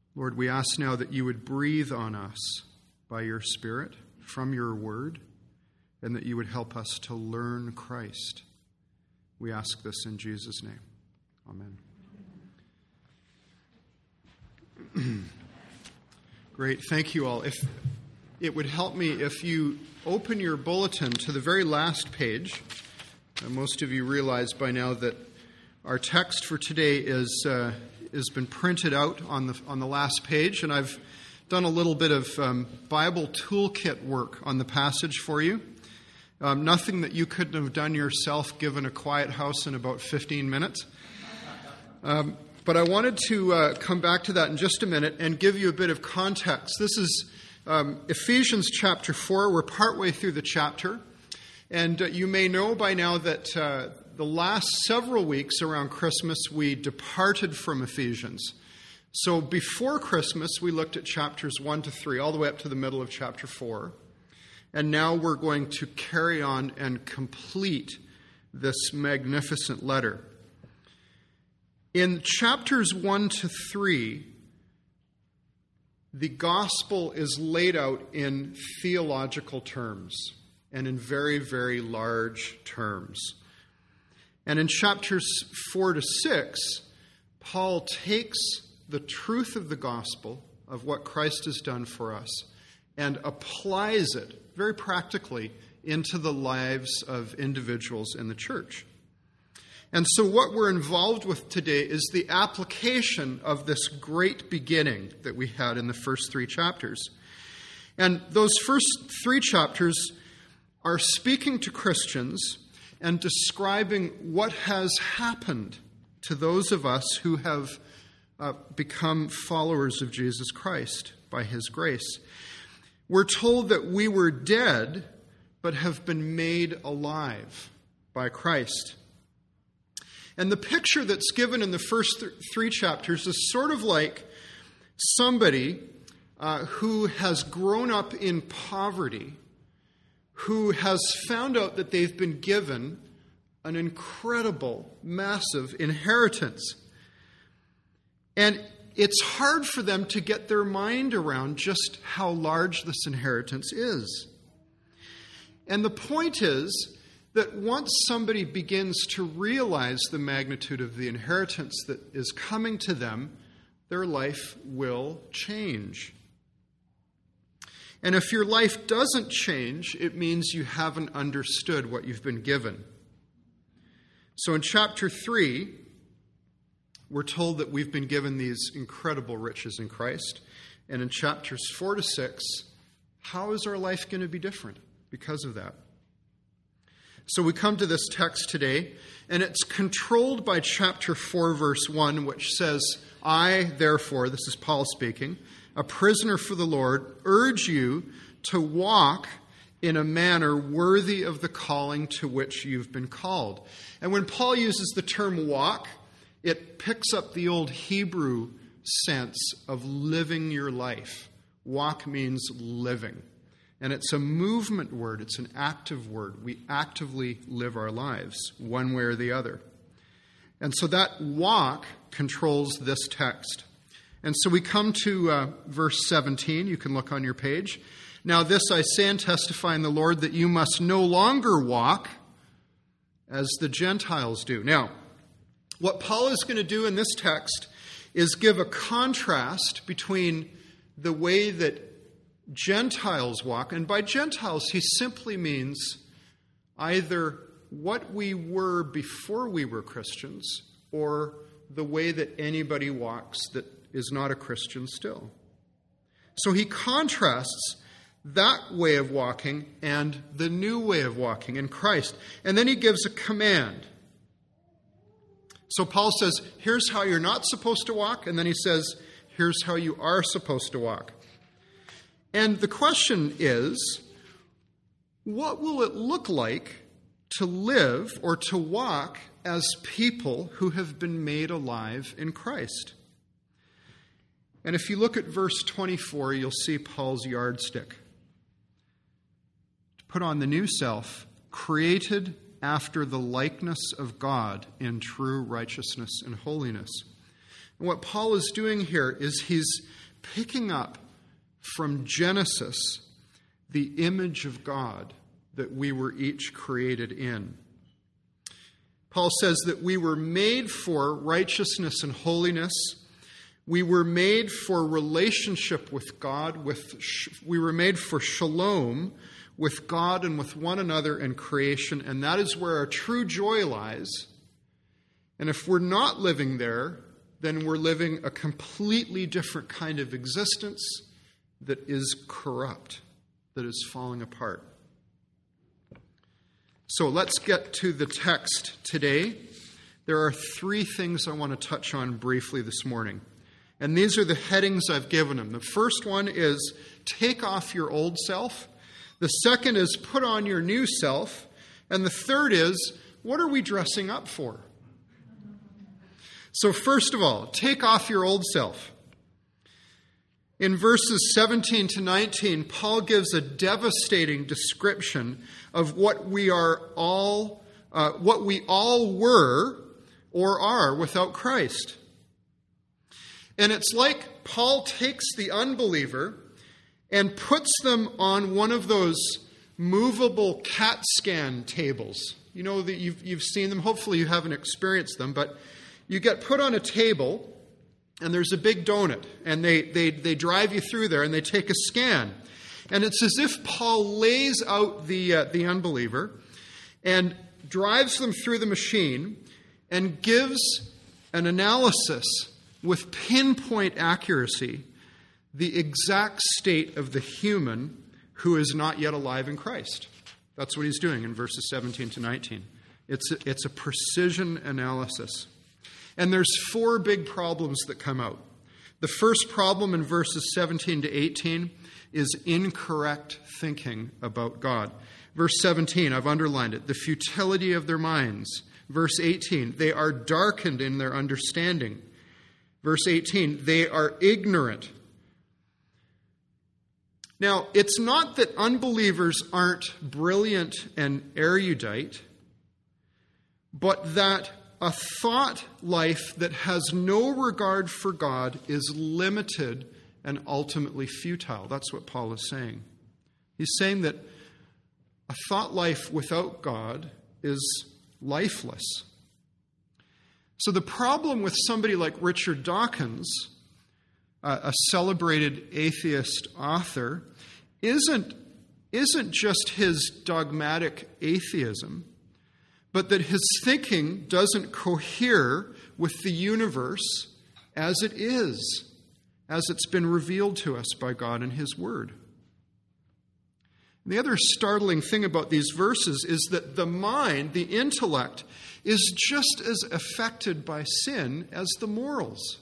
Lord, we ask now that you would breathe on us by your Spirit from your word, and that you would help us to learn Christ. We ask this in Jesus' name. Amen. Great. Thank you all. If it would help me if you open your bulletin to the very last page. Most of you realize by now that our text for today has been printed out on the last page, and I've done a little bit of Bible toolkit work on the passage for you. Nothing that you couldn't have done yourself given a quiet house in about 15 minutes. But I wanted to come back to that in just a minute and give you a bit of context. This is Ephesians chapter 4. We're partway through the chapter. And you may know by now that the last several weeks around Christmas, we departed from Ephesians. So before Christmas, we looked at chapters 1 to 3, all the way up to the middle of chapter 4. And now we're going to carry on and complete this magnificent letter. In chapters 1 to 3, the gospel is laid out in theological terms and in very, very large terms. And in chapters 4 to 6, Paul takes the truth of the gospel, of what Christ has done for us, and applies it very practically into the lives of individuals in the church. And so what we're involved with today is the application of this great beginning that we had in the first 3 chapters. And those first 3 chapters are speaking to Christians and describing what has happened to those of us who have become followers of Jesus Christ by his grace. We're told that we were dead, but have been made alive by Christ. And the picture that's given in the first 3 chapters is sort of like somebody who has grown up in poverty, who has found out that they've been given an incredible, massive inheritance. And it's hard for them to get their mind around just how large this inheritance is. And the point is that once somebody begins to realize the magnitude of the inheritance that is coming to them, their life will change. And if your life doesn't change, it means you haven't understood what you've been given. So in chapter 3, we're told that we've been given these incredible riches in Christ. And in chapters 4 to 6, how is our life going to be different because of that? So we come to this text today, and it's controlled by chapter 4, verse 1, which says, I, therefore, this is Paul speaking, a prisoner for the Lord, urge you to walk in a manner worthy of the calling to which you've been called. And when Paul uses the term walk, it picks up the old Hebrew sense of living your life. Walk means living. And it's a movement word. It's an active word. We actively live our lives, one way or the other. And so that walk controls this text. And so we come to verse 17. You can look on your page. Now this I say and testify in the Lord, that you must no longer walk as the Gentiles do. Now, what Paul is going to do in this text is give a contrast between the way that Gentiles walk, and by Gentiles he simply means either what we were before we were Christians or the way that anybody walks that is not a Christian still. So he contrasts that way of walking and the new way of walking in Christ. And then he gives a command. So Paul says, here's how you're not supposed to walk. And then he says, here's how you are supposed to walk. And the question is, what will it look like to live or to walk as people who have been made alive in Christ? And if you look at verse 24, you'll see Paul's yardstick. To put on the new self, created after the likeness of God in true righteousness and holiness. And what Paul is doing here is he's picking up from Genesis the image of God that we were each created in. Paul says that we were made for righteousness and holiness. We were made for relationship with God. We were made for shalom with God and with one another and creation, and that is where our true joy lies. And if we're not living there, then we're living a completely different kind of existence that is corrupt, that is falling apart. So let's get to the text today. There are 3 things I want to touch on briefly this morning. And these are the headings I've given them. The first one is take off your old self. The second is put on your new self. And the third is, what are we dressing up for? So first of all, take off your old self. In verses 17 to 19, Paul gives a devastating description of what we all were or are without Christ. And it's like Paul takes the unbeliever and puts them on one of those movable CAT scan tables. You know that you've seen them. Hopefully you haven't experienced them, but you get put on a table, and there's a big donut, and they drive you through there, and they take a scan. And it's as if Paul lays out the unbeliever and drives them through the machine and gives an analysis with pinpoint accuracy the exact state of the human who is not yet alive in Christ. That's what he's doing in verses 17 to 19. It's a precision analysis. And there's 4 big problems that come out. The first problem in verses 17 to 18 is incorrect thinking about God. Verse 17, I've underlined it, the futility of their minds. Verse 18, they are darkened in their understanding. Verse 18, they are ignorant. Now, it's not that unbelievers aren't brilliant and erudite, but that a thought life that has no regard for God is limited and ultimately futile. That's what Paul is saying. He's saying that a thought life without God is lifeless. So the problem with somebody like Richard Dawkins, a celebrated atheist author, isn't just his dogmatic atheism, but that his thinking doesn't cohere with the universe as it is, as it's been revealed to us by God in His Word. And the other startling thing about these verses is that the mind, the intellect, is just as affected by sin as the morals.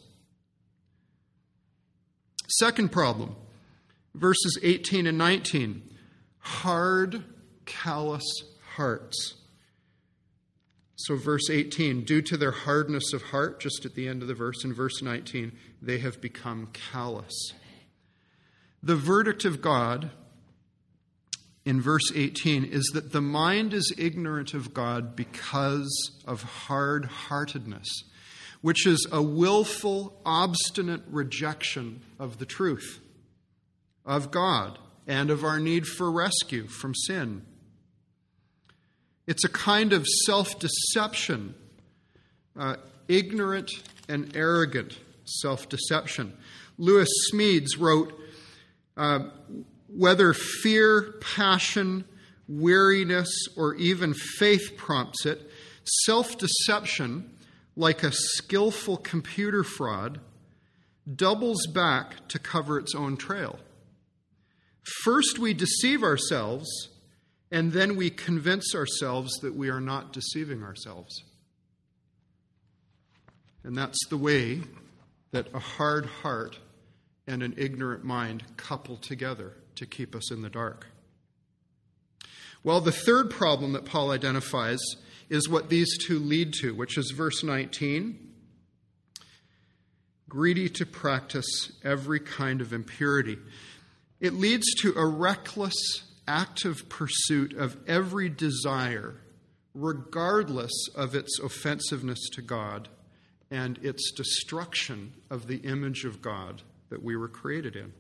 Second problem, verses 18 and 19. Hard, callous hearts. So verse 18, due to their hardness of heart, just at the end of the verse, in verse 19, they have become callous. The verdict of God in verse 18 is that the mind is ignorant of God because of hard-heartedness, which is a willful, obstinate rejection of the truth, of God, and of our need for rescue from sin. It's a kind of self-deception, ignorant and arrogant self-deception. Lewis Smedes wrote, whether fear, passion, weariness, or even faith prompts it, self-deception, like a skillful computer fraud, doubles back to cover its own trail. First we deceive ourselves, and then we convince ourselves that we are not deceiving ourselves. And that's the way that a hard heart and an ignorant mind couple together to keep us in the dark. Well, the third problem that Paul identifies is what these two lead to, which is verse 19. Greedy to practice every kind of impurity. It leads to a reckless, active pursuit of every desire, regardless of its offensiveness to God and its destruction of the image of God that we were created in.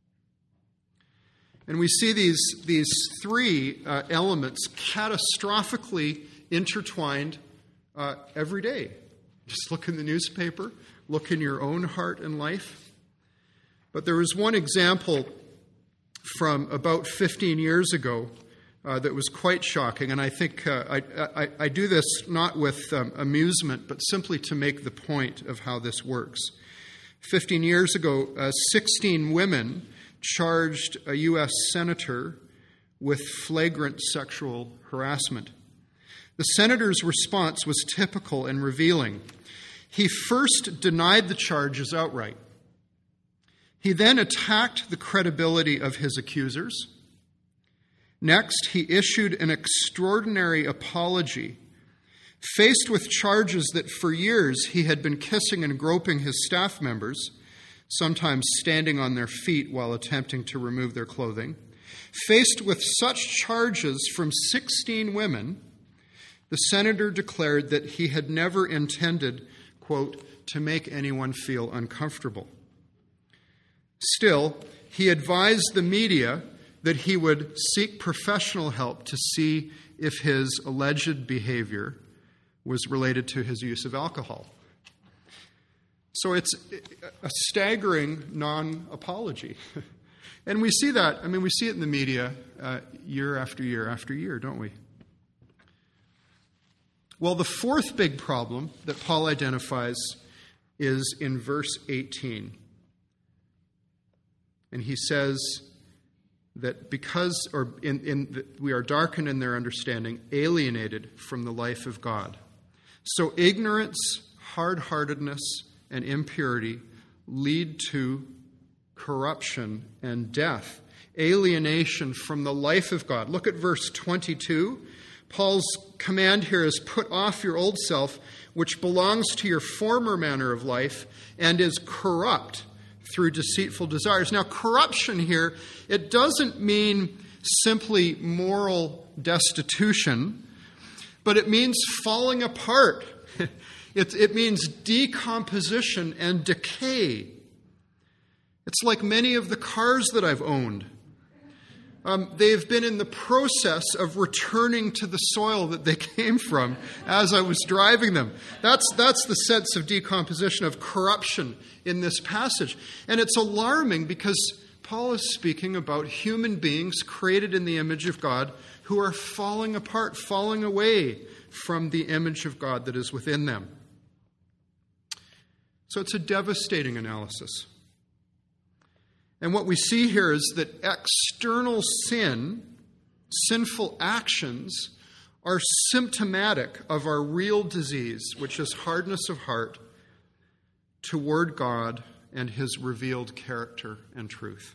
And we see these three elements catastrophically intertwined every day. Just look in the newspaper, look in your own heart and life. But there was one example from about 15 years ago that was quite shocking, and I think I do this not with amusement, but simply to make the point of how this works. 15 years ago, 16 women charged a U.S. senator with flagrant sexual harassment. The senator's response was typical and revealing. He first denied the charges outright. He then attacked the credibility of his accusers. Next, he issued an extraordinary apology. Faced with charges that for years he had been kissing and groping his staff members, sometimes standing on their feet while attempting to remove their clothing, faced with such charges from 16 women, the senator declared that he had never intended, quote, to make anyone feel uncomfortable. Still, he advised the media that he would seek professional help to see if his alleged behavior was related to his use of alcohol. So it's a staggering non-apology. And we see that, we see it in the media year after year after year, don't we? Well, the fourth big problem that Paul identifies is in verse 18. And he says that we are darkened in their understanding, alienated from the life of God. So ignorance, hard-heartedness, and impurity lead to corruption and death, alienation from the life of God. Look at verse 22. Paul's command here is, put off your old self, which belongs to your former manner of life and is corrupt through deceitful desires. Now, corruption here, it doesn't mean simply moral destitution, but it means falling apart. It means decomposition and decay. It's like many of the cars that I've owned. They've been in the process of returning to the soil that they came from as I was driving them. That's the sense of decomposition, of corruption in this passage. And it's alarming because Paul is speaking about human beings created in the image of God who are falling apart, falling away from the image of God that is within them. So it's a devastating analysis. And what we see here is that external sin, sinful actions, are symptomatic of our real disease, which is hardness of heart toward God and his revealed character and truth.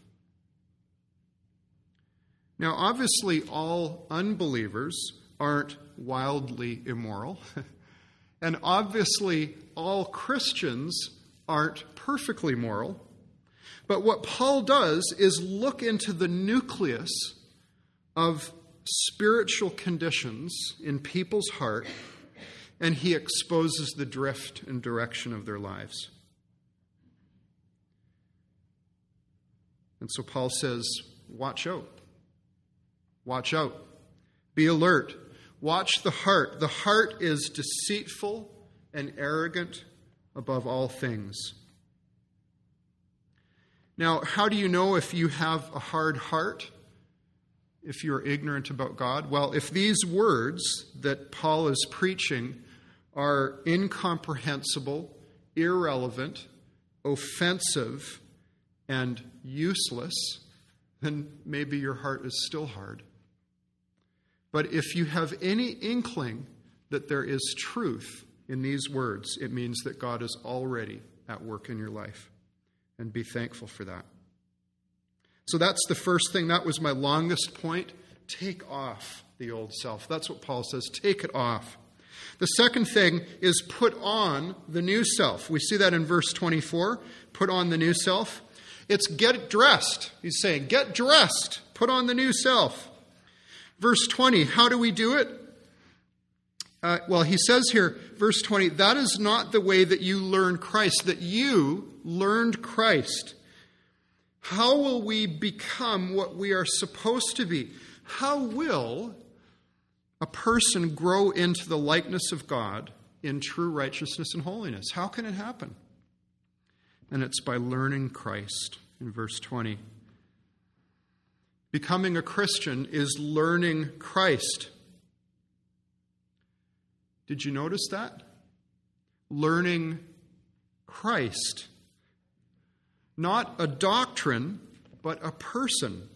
Now, obviously, all unbelievers aren't wildly immoral. And obviously, all Christians aren't perfectly moral. But what Paul does is look into the nucleus of spiritual conditions in people's heart, and he exposes the drift and direction of their lives. And so Paul says, watch out. Watch out. Be alert. Watch the heart. The heart is deceitful and arrogant above all things. Now, how do you know if you have a hard heart? If you're ignorant about God? Well, if these words that Paul is preaching are incomprehensible, irrelevant, offensive, and useless, then maybe your heart is still hard. But if you have any inkling that there is truth in these words, it means that God is already at work in your life. And be thankful for that. So that's the first thing. That was my longest point. Take off the old self. That's what Paul says. Take it off. The second thing is put on the new self. We see that in verse 24. Put on the new self. It's get dressed. He's saying, get dressed. Put on the new self. Verse 20, how do we do it? Well, he says here, verse 20, that is not the way that you learned Christ, that you learned Christ. How will we become what we are supposed to be? How will a person grow into the likeness of God in true righteousness and holiness? How can it happen? And it's by learning Christ in verse 20. Becoming a Christian is learning Christ. Did you notice that? Learning Christ. Not a doctrine, but a person.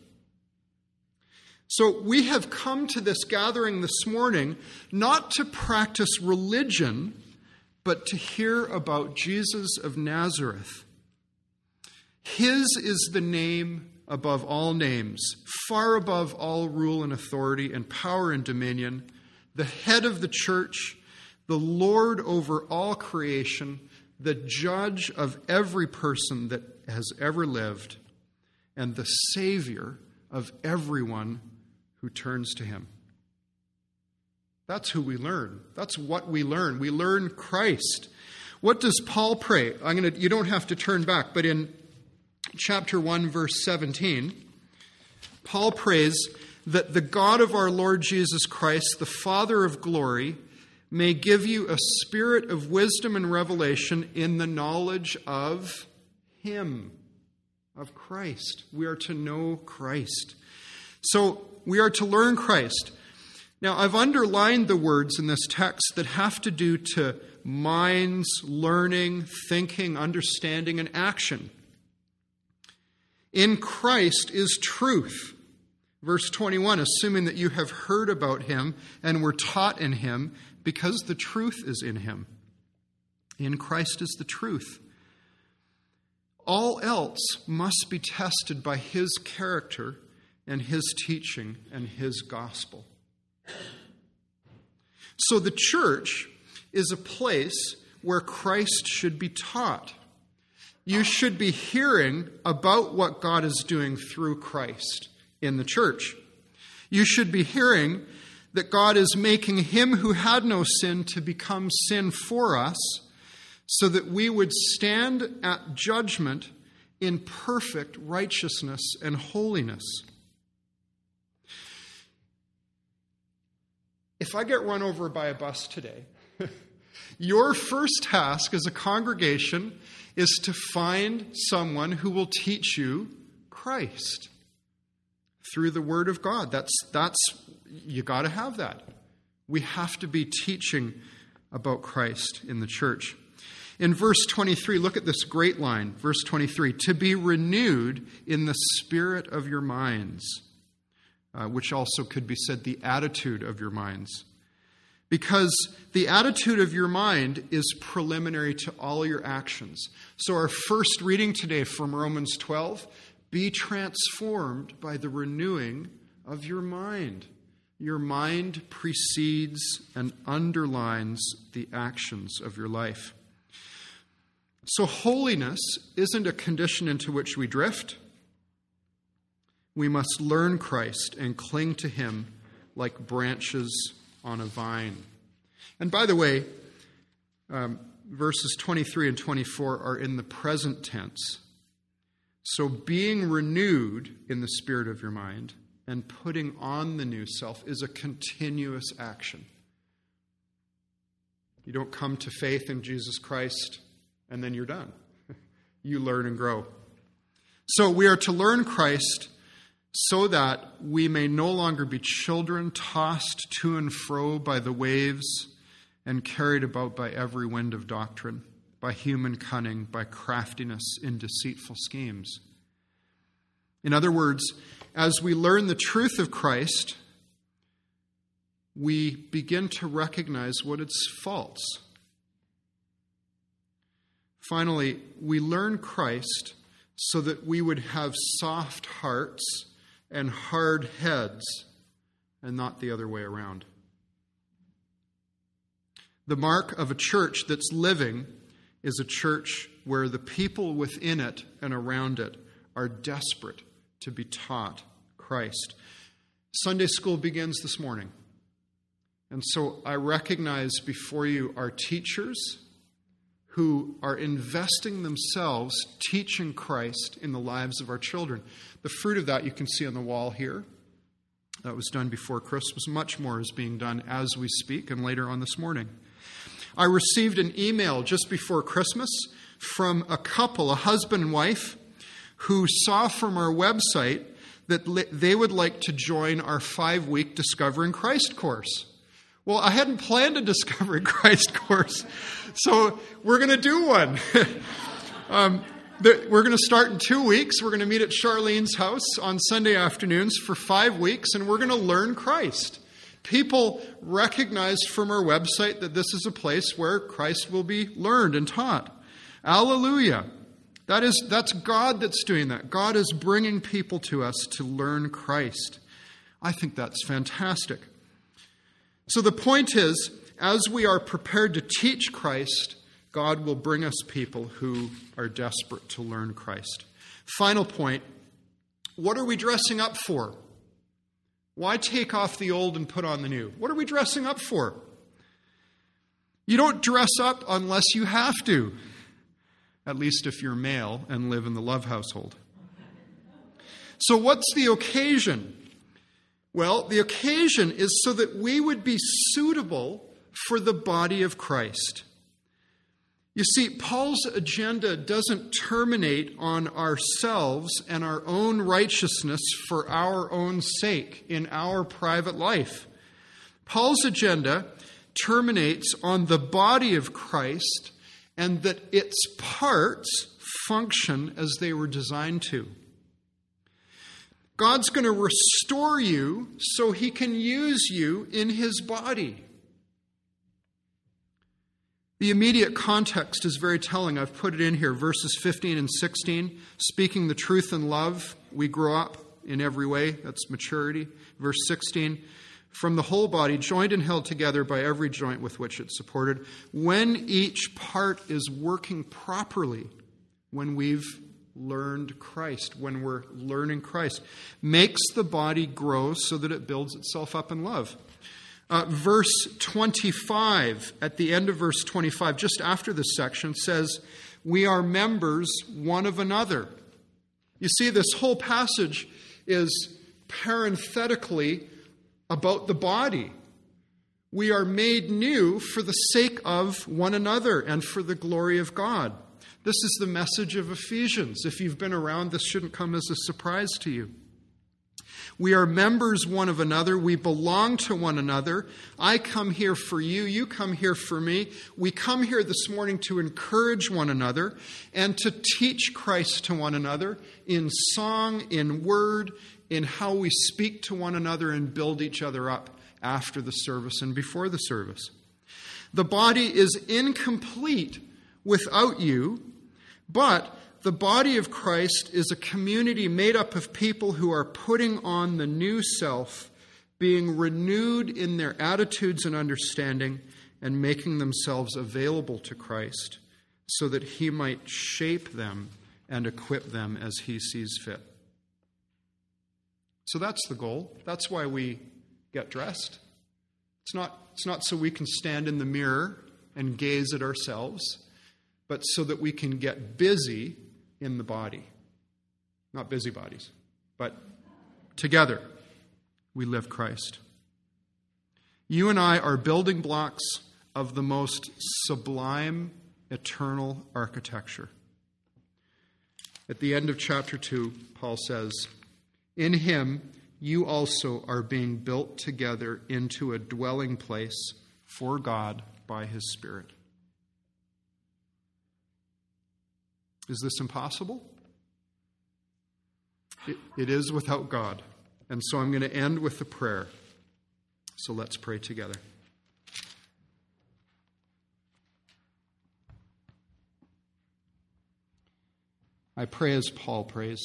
So we have come to this gathering this morning not to practice religion, but to hear about Jesus of Nazareth. His is the name above all names, far above all rule and authority and power and dominion, the head of the church, the Lord over all creation, the judge of every person that has ever lived, and the Savior of everyone who turns to him. That's who we learn. That's what we learn. We learn Christ. What does Paul pray? You don't have to turn back, but in chapter 1, verse 17, Paul prays that the God of our Lord Jesus Christ, the Father of glory, may give you a spirit of wisdom and revelation in the knowledge of him, of Christ. We are to know Christ. So we are to learn Christ. Now, I've underlined the words in this text that have to do to minds, learning, thinking, understanding, and action. In Christ is truth. Verse 21, assuming that you have heard about him and were taught in him, because the truth is in him. In Christ is the truth. All else must be tested by his character and his teaching and his gospel. So the church is a place where Christ should be taught. You should be hearing about what God is doing through Christ in the church. You should be hearing that God is making him who had no sin to become sin for us, so that we would stand at judgment in perfect righteousness and holiness. If I get run over by a bus today, your first task as a congregation is to find someone who will teach you Christ through the Word of God. That's you got to have that. We have to be teaching about Christ in the church. In verse 23, look at this great line. Verse 23, to be renewed in the spirit of your minds, which also could be said the attitude of your minds. Because the attitude of your mind is preliminary to all your actions. So our first reading today from Romans 12, be transformed by the renewing of your mind. Your mind precedes and underlines the actions of your life. So holiness isn't a condition into which we drift. We must learn Christ and cling to him like branches on a vine. And by the way, verses 23 and 24 are in the present tense. So being renewed in the spirit of your mind and putting on the new self is a continuous action. You don't come to faith in Jesus Christ and then you're done. You learn and grow. So we are to learn Christ so that we may no longer be children tossed to and fro by the waves and carried about by every wind of doctrine, by human cunning, by craftiness in deceitful schemes. In other words, as we learn the truth of Christ, we begin to recognize what is false. Finally, we learn Christ so that we would have soft hearts and hard heads, and not the other way around. The mark of a church that's living is a church where the people within it and around it are desperate to be taught Christ. Sunday school begins this morning. And so I recognize before you our teachers who are investing themselves teaching Christ in the lives of our children. The fruit of that you can see on the wall here. That was done before Christmas. Much more is being done as we speak and later on this morning. I received an email just before Christmas from a couple, a husband and wife, who saw from our website that they would like to join our 5-week Discovering Christ course. Well, I hadn't planned a Discovering Christ course, so we're going to do one. We're going to start in 2 weeks. We're going to meet at Charlene's house on Sunday afternoons for 5 weeks, and we're going to learn Christ. People recognized from our website that this is a place where Christ will be learned and taught. Alleluia. That's God that's doing that. God is bringing people to us to learn Christ. I think that's fantastic. So the point is, as we are prepared to teach Christ, God will bring us people who are desperate to learn Christ. Final point, what are we dressing up for? Why take off the old and put on the new? What are we dressing up for? You don't dress up unless you have to, at least if you're male and live in the Love household. So what's the occasion? Well, the occasion is so that we would be suitable for the body of Christ. You see, Paul's agenda doesn't terminate on ourselves and our own righteousness for our own sake in our private life. Paul's agenda terminates on the body of Christ and that its parts function as they were designed to. God's going to restore you so he can use you in his body. The immediate context is very telling. I've put it in here, verses 15 and 16. Speaking the truth in love, we grow up in every way. That's maturity. Verse 16, from the whole body, joined and held together by every joint with which it's supported, when each part is working properly, when we've learned Christ, when we're learning Christ, makes the body grow so that it builds itself up in love. Verse 25, at the end of verse 25, just after this section, says, we are members one of another. You see, this whole passage is parenthetically about the body. We are made new for the sake of one another and for the glory of God. This is the message of Ephesians. If you've been around, this shouldn't come as a surprise to you. We are members one of another. We belong to one another. I come here for you. You come here for me. We come here this morning to encourage one another and to teach Christ to one another in song, in word, in how we speak to one another and build each other up after the service and before the service. The body is incomplete without you, but the body of Christ is a community made up of people who are putting on the new self, being renewed in their attitudes and understanding, and making themselves available to Christ so that he might shape them and equip them as he sees fit. So that's the goal. That's why we get dressed. It's not so we can stand in the mirror and gaze at ourselves, but so that we can get busy in the body. Not busybodies, but together we live Christ. You and I are building blocks of the most sublime, eternal architecture. At the end of chapter 2, Paul says, in him you also are being built together into a dwelling place for God by his Spirit. Is this impossible? It is without God. And so I'm going to end with a prayer. So let's pray together. I pray as Paul prays.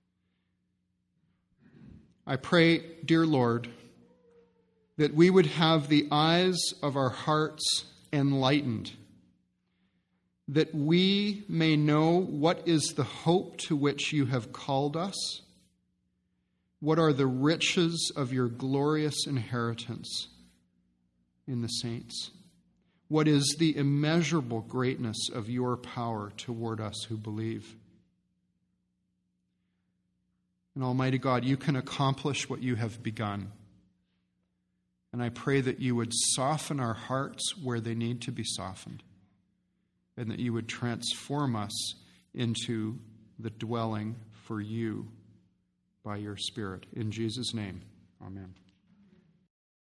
I pray, dear Lord, that we would have the eyes of our hearts enlightened, that we may know what is the hope to which you have called us, what are the riches of your glorious inheritance in the saints, what is the immeasurable greatness of your power toward us who believe. And Almighty God, you can accomplish what you have begun. And I pray that you would soften our hearts where they need to be softened, and that you would transform us into the dwelling for you by your Spirit. In Jesus' name, amen.